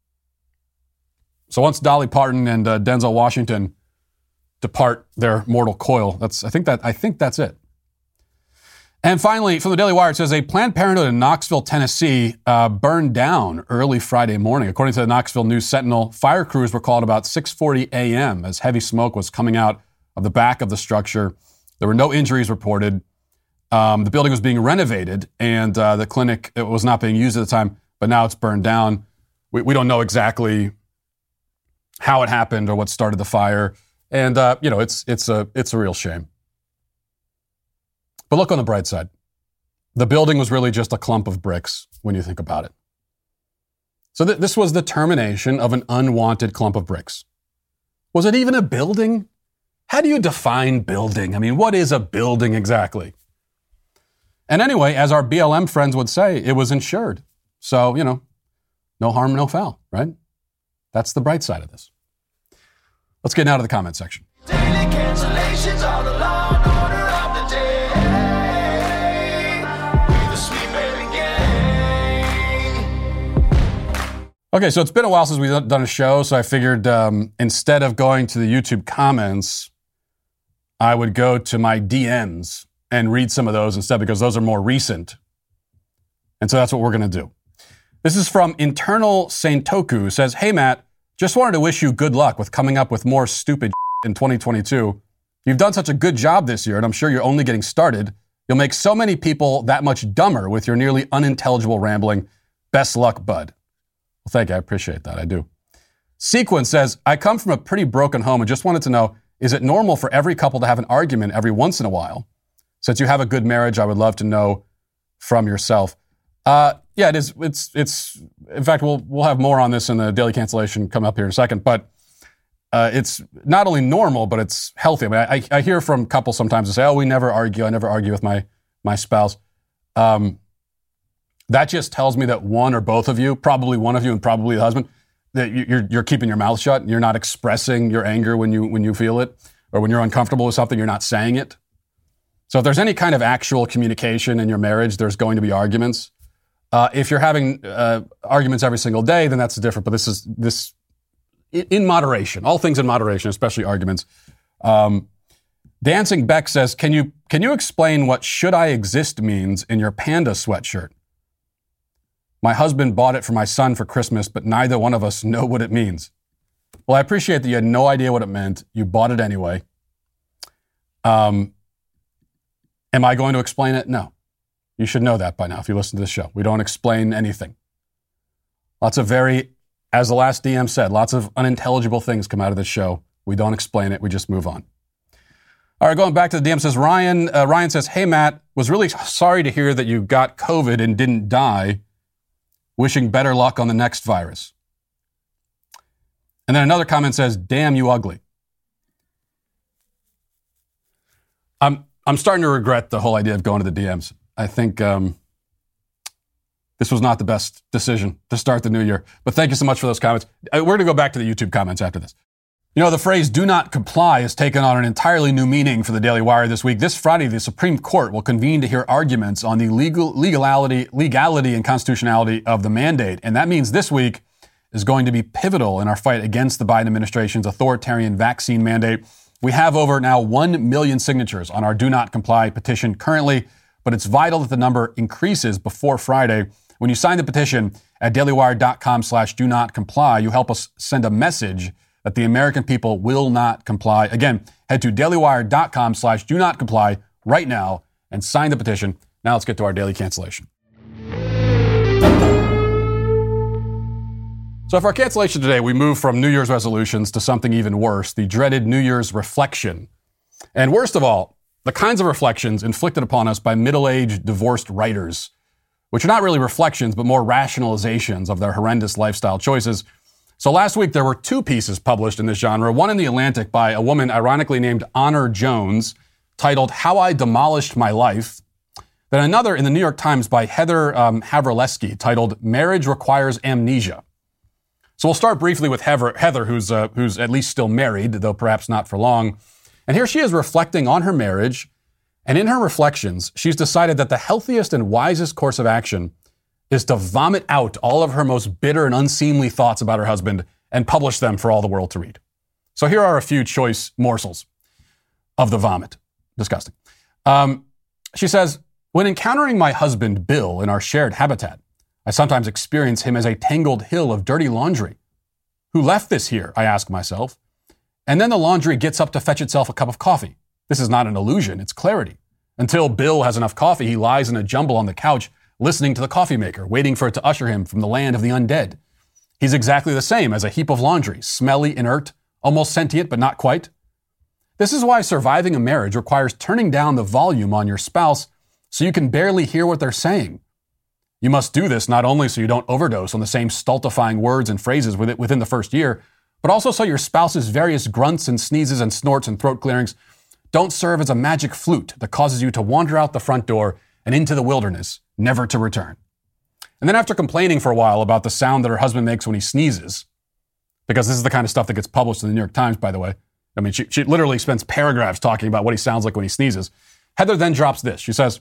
So once Dolly Parton and uh, Denzel Washington depart their mortal coil, that's I think that I think that's it. And finally, from the Daily Wire, it says a Planned Parenthood in Knoxville, Tennessee, uh, burned down early Friday morning. According to the Knoxville News Sentinel, fire crews were called about six forty a.m. as heavy smoke was coming out of the back of the structure. There were no injuries reported. Um, the building was being renovated, and uh, the clinic it was not being used at the time, but now it's burned down. We, we don't know exactly how it happened or what started the fire, and uh, you know it's it's a it's a real shame. But look on the bright side. The building was really just a clump of bricks when you think about it. So th- this was the termination of an unwanted clump of bricks. Was it even a building? How do you define building? I mean, what is a building exactly? And anyway, as our B L M friends would say, it was insured. So, you know, no harm, no foul, right? That's the bright side of this. Let's get out of the comment section. Daily cancellations are the law and order of the day. We the sweet baby gang. Okay, so it's been a while since we've done a show, so I figured um, instead of going to the YouTube comments, I would go to my D Ms and read some of those instead because those are more recent. And so that's what we're going to do. This is from Internal Saintoku, who says, "Hey, Matt, just wanted to wish you good luck with coming up with more stupid in twenty twenty-two. You've done such a good job this year, and I'm sure you're only getting started. You'll make so many people that much dumber with your nearly unintelligible rambling. Best luck, bud." Well, thank you. I appreciate that. I do. Sequence says, "I come from a pretty broken home and just wanted to know, is it normal for every couple to have an argument every once in a while? Since you have a good marriage, I would love to know from yourself." Uh, yeah, it is. It's, it's, in fact, we'll, we'll have more on this in the daily cancellation come up here in a second, but uh, it's not only normal, but it's healthy. I mean, I, I hear from couples sometimes that say, "Oh, we never argue. I never argue with my, my spouse." Um, that just tells me that one or both of you, probably one of you and probably the husband, that you're, you're keeping your mouth shut. You're not expressing your anger when you, when you feel it, or when you're uncomfortable with something, you're not saying it. So if there's any kind of actual communication in your marriage, there's going to be arguments. Uh, if you're having uh, arguments every single day, then that's different. But this is this in moderation. All things in moderation, especially arguments. Um, Dancing Beck says, "Can you can you explain what 'should I exist' means in your panda sweatshirt? My husband bought it for my son for Christmas, but neither one of us know what it means." Well, I appreciate that you had no idea what it meant. You bought it anyway. Um, am I going to explain it? No. You should know that by now if you listen to this show. We don't explain anything. Lots of very, as the last D M said, lots of unintelligible things come out of this show. We don't explain it. We just move on. All right, going back to the D M says, Ryan, uh, Ryan says, "Hey, Matt, was really sorry to hear that you got COVID and didn't die. Wishing better luck on the next virus." And then another comment says, "Damn, you ugly." I'm, I'm starting to regret the whole idea of going to the D Ms. I think um, this was not the best decision to start the new year. But thank you so much for those comments. We're going to go back to the YouTube comments after this. You know, the phrase "do not comply" has taken on an entirely new meaning for the Daily Wire this week. This Friday, the Supreme Court will convene to hear arguments on the legal legality, legality and constitutionality of the mandate. And that means this week is going to be pivotal in our fight against the Biden administration's authoritarian vaccine mandate. We have over now one million signatures on our "do not comply" petition currently, but it's vital that the number increases before Friday. When you sign the petition at dailywire.com slash do not comply, you help us send a message that the American people will not comply. Again, head to dailywire.com slash do not comply right now and sign the petition. Now let's get to our daily cancellation. So for our cancellation today, we move from New Year's resolutions to something even worse, the dreaded New Year's reflection. And worst of all, the kinds of reflections inflicted upon us by middle-aged divorced writers, which are not really reflections, but more rationalizations of their horrendous lifestyle choices. So last week, there were two pieces published in this genre, one in The Atlantic by a woman ironically named Honor Jones, titled "How I Demolished My Life," then another in the New York Times by Heather um, Havrilesky, titled "Marriage Requires Amnesia." So we'll start briefly with Heather, Heather who's, uh, who's at least still married, though perhaps not for long. And here she is reflecting on her marriage. And in her reflections, she's decided that the healthiest and wisest course of action is to vomit out all of her most bitter and unseemly thoughts about her husband and publish them for all the world to read. So here are a few choice morsels of the vomit. Disgusting. Um, she says, when encountering my husband, Bill, in our shared habitat, I sometimes experience him as a tangled hill of dirty laundry. Who left this here, I ask myself. And then the laundry gets up to fetch itself a cup of coffee. This is not an illusion, it's clarity. Until Bill has enough coffee, he lies in a jumble on the couch, listening to the coffee maker, waiting for it to usher him from the land of the undead. He's exactly the same as a heap of laundry, smelly, inert, almost sentient, but not quite. This is why surviving a marriage requires turning down the volume on your spouse so you can barely hear what they're saying. You must do this not only so you don't overdose on the same stultifying words and phrases within the first year, but also so your spouse's various grunts and sneezes and snorts and throat clearings don't serve as a magic flute that causes you to wander out the front door and into the wilderness, never to return. And then after complaining for a while about the sound that her husband makes when he sneezes, because this is the kind of stuff that gets published in the New York Times, by the way. I mean, she, she literally spends paragraphs talking about what he sounds like when he sneezes. Heather then drops this. She says,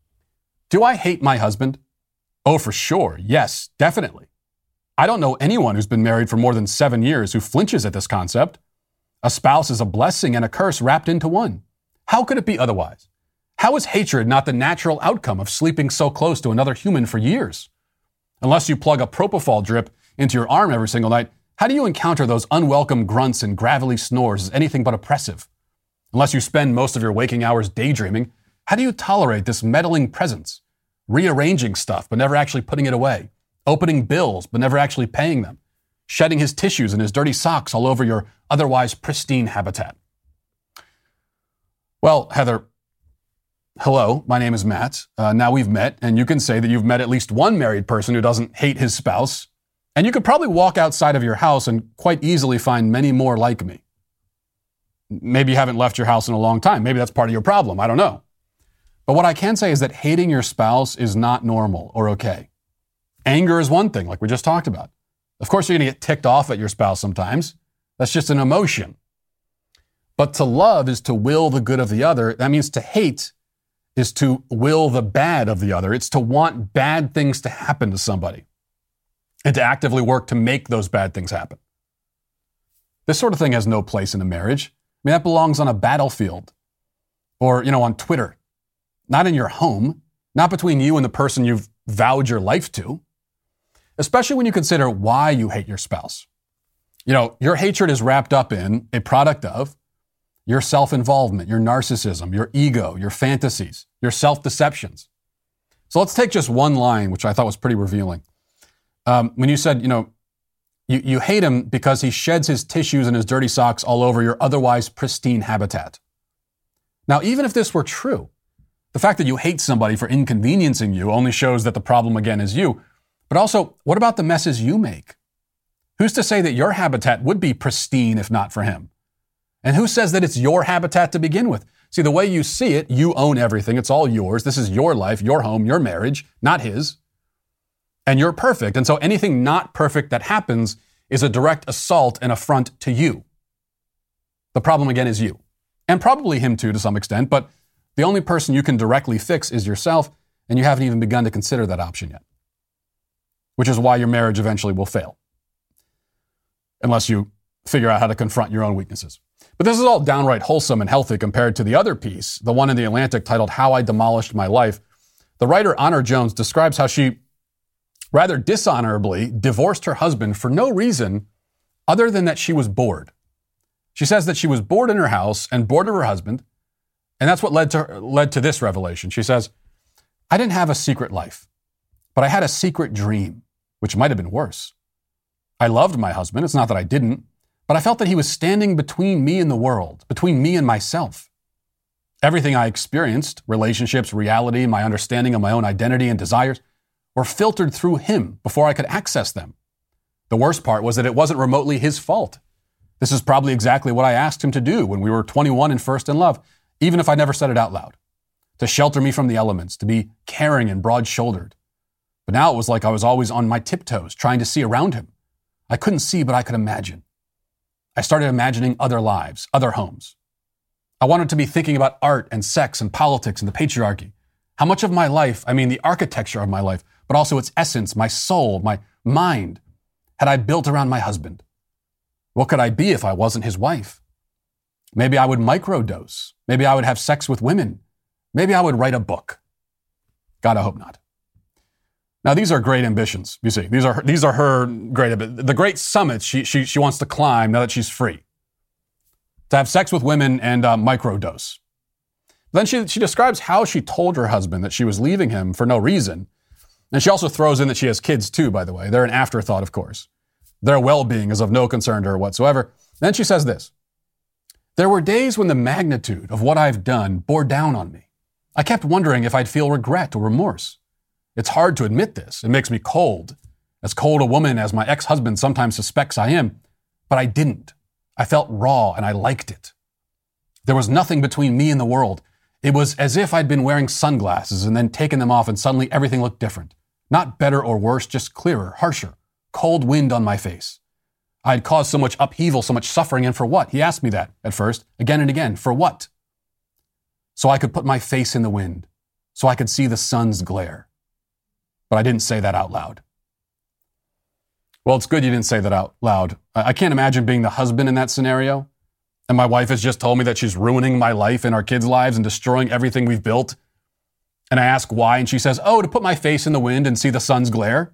do I hate my husband? Oh, for sure. Yes, definitely. I don't know anyone who's been married for more than seven years who flinches at this concept. A spouse is a blessing and a curse wrapped into one. How could it be otherwise? How is hatred not the natural outcome of sleeping so close to another human for years? Unless you plug a propofol drip into your arm every single night, how do you encounter those unwelcome grunts and gravelly snores as anything but oppressive? Unless you spend most of your waking hours daydreaming, how do you tolerate this meddling presence? Rearranging stuff but never actually putting it away, opening bills but never actually paying them, shedding his tissues and his dirty socks all over your otherwise pristine habitat. Well, Heather, hello, my name is Matt. Uh, now we've met, and you can say that you've met at least one married person who doesn't hate his spouse, and you could probably walk outside of your house and quite easily find many more like me. Maybe you haven't left your house in a long time. Maybe that's part of your problem. I don't know. But what I can say is that hating your spouse is not normal or okay. Anger is one thing, like we just talked about. Of course, you're going to get ticked off at your spouse sometimes. That's just an emotion. But to love is to will the good of the other. That means to hate is to will the bad of the other. It's to want bad things to happen to somebody and to actively work to make those bad things happen. This sort of thing has no place in a marriage. I mean, that belongs on a battlefield or, you know, on Twitter, not in your home, not between you and the person you've vowed your life to, especially when you consider why you hate your spouse. You know, your hatred is wrapped up in a product of your self-involvement, your narcissism, your ego, your fantasies, your self-deceptions. So let's take just one line, which I thought was pretty revealing. Um, when you said, you know, you, you hate him because he sheds his tissues and his dirty socks all over your otherwise pristine habitat. Now, even if this were true, the fact that you hate somebody for inconveniencing you only shows that the problem again is you. But also, what about the messes you make? Who's to say that your habitat would be pristine if not for him? And who says that it's your habitat to begin with? See, the way you see it, you own everything. It's all yours. This is your life, your home, your marriage, not his. And you're perfect. And so anything not perfect that happens is a direct assault and affront to you. The problem again is you. And probably him too to some extent, but the only person you can directly fix is yourself, and you haven't even begun to consider that option yet. Which is why your marriage eventually will fail. Unless you figure out how to confront your own weaknesses. But this is all downright wholesome and healthy compared to the other piece, the one in The Atlantic titled How I Demolished My Life. The writer Honor Jones describes how she rather dishonorably divorced her husband for no reason other than that she was bored. She says that she was bored in her house and bored of her husband, and that's what led to her, led to this revelation. She says, I didn't have a secret life, but I had a secret dream, which might have been worse. I loved my husband. It's not that I didn't, but I felt that he was standing between me and the world, between me and myself. Everything I experienced, relationships, reality, my understanding of my own identity and desires, were filtered through him before I could access them. The worst part was that it wasn't remotely his fault. This is probably exactly what I asked him to do when we were twenty-one and first in love, even if I never said it out loud. To shelter me from the elements, to be caring and broad-shouldered. But now it was like I was always on my tiptoes, trying to see around him. I couldn't see, but I could imagine. I started imagining other lives, other homes. I wanted to be thinking about art and sex and politics and the patriarchy. How much of my life, I mean the architecture of my life, but also its essence, my soul, my mind, had I built around my husband? What could I be if I wasn't his wife? Maybe I would microdose. Maybe I would have sex with women. Maybe I would write a book. God, I hope not. Now, these are great ambitions, you see. These are her, these are her great, the great summits she, she, she wants to climb now that she's free. To have sex with women and uh, microdose. Then she, she describes how she told her husband that she was leaving him for no reason. And she also throws in that she has kids too, by the way. They're an afterthought, of course. Their well-being is of no concern to her whatsoever. Then she says this: there were days when the magnitude of what I've done bore down on me. I kept wondering if I'd feel regret or remorse. It's hard to admit this. It makes me cold. As cold a woman as my ex-husband sometimes suspects I am. But I didn't. I felt raw and I liked it. There was nothing between me and the world. It was as if I'd been wearing sunglasses and then taken them off and suddenly everything looked different. Not better or worse, just clearer, harsher. Cold wind on my face. I had caused so much upheaval, so much suffering, and for what? He asked me that at first, again and again. For what? So I could put my face in the wind, so I could see the sun's glare. But I didn't say that out loud. Well, it's good you didn't say that out loud. I can't imagine being the husband in that scenario, and my wife has just told me that she's ruining my life and our kids' lives and destroying everything we've built. And I ask why, and she says, oh, to put my face in the wind and see the sun's glare.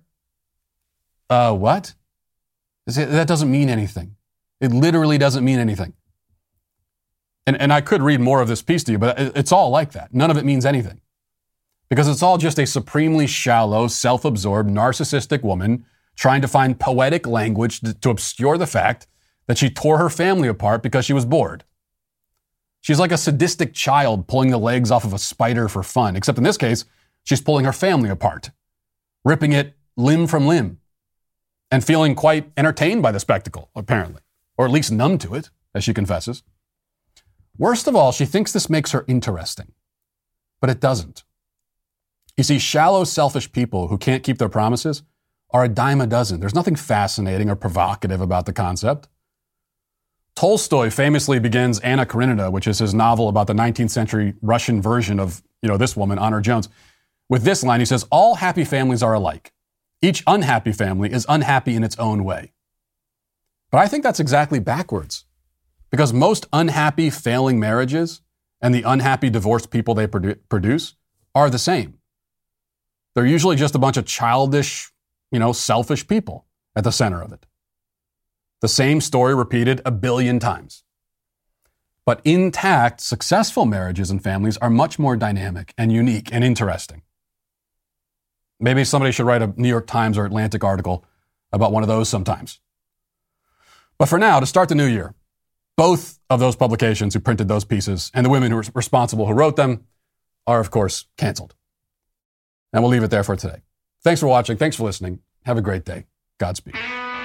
Uh, what? That doesn't mean anything. It literally doesn't mean anything. And, and I could read more of this piece to you, but it's all like that. None of it means anything. Because it's all just a supremely shallow, self-absorbed, narcissistic woman trying to find poetic language to, to obscure the fact that she tore her family apart because she was bored. She's like a sadistic child pulling the legs off of a spider for fun, except in this case, she's pulling her family apart, ripping it limb from limb, and feeling quite entertained by the spectacle, apparently, or at least numb to it, as she confesses. Worst of all, she thinks this makes her interesting, but it doesn't. You see, shallow, selfish people who can't keep their promises are a dime a dozen. There's nothing fascinating or provocative about the concept. Tolstoy famously begins Anna Karenina, which is his novel about the nineteenth century Russian version of, you know, this woman, Honor Jones. With this line, he says, all happy families are alike. Each unhappy family is unhappy in its own way. But I think that's exactly backwards. Because most unhappy failing marriages and the unhappy divorced people they produ- produce are the same. They're usually just a bunch of childish, you know, selfish people at the center of it. The same story repeated a billion times. But intact, successful marriages and families are much more dynamic and unique and interesting. Maybe somebody should write a New York Times or Atlantic article about one of those sometimes. But for now, to start the new year, both of those publications who printed those pieces and the women who were responsible who wrote them are, of course, canceled. And we'll leave it there for today. Thanks for watching. Thanks for listening. Have a great day. Godspeed.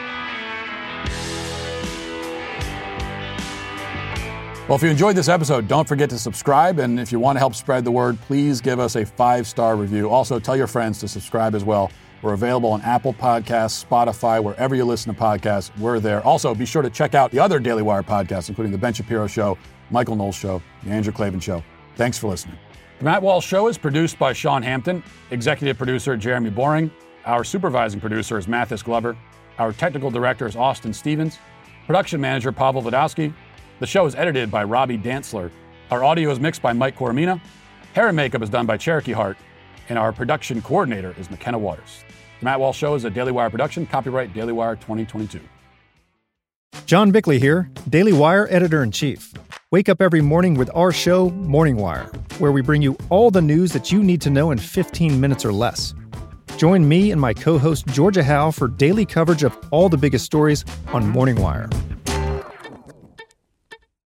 Well, if you enjoyed this episode, don't forget to subscribe. And if you want to help spread the word, please give us a five-star review. Also, tell your friends to subscribe as well. We're available on Apple Podcasts, Spotify, wherever you listen to podcasts, we're there. Also, be sure to check out the other Daily Wire podcasts, including The Ben Shapiro Show, Michael Knowles Show, The Andrew Klavan Show. Thanks for listening. The Matt Walsh Show is produced by Sean Hampton, executive producer Jeremy Boring. Our supervising producer is Mathis Glover. Our technical director is Austin Stevens. Production manager Pavel Vodowski. The show is edited by Robbie Dantzler. Our audio is mixed by Mike Coromina. Hair and makeup is done by Cherokee Hart. And our production coordinator is McKenna Waters. The Matt Walsh Show is a Daily Wire production. Copyright Daily Wire twenty twenty-two. John Bickley here, Daily Wire Editor-in-Chief. Wake up every morning with our show, Morning Wire, where we bring you all the news that you need to know in fifteen minutes or less. Join me and my co-host Georgia Howe for daily coverage of all the biggest stories on Morning Wire.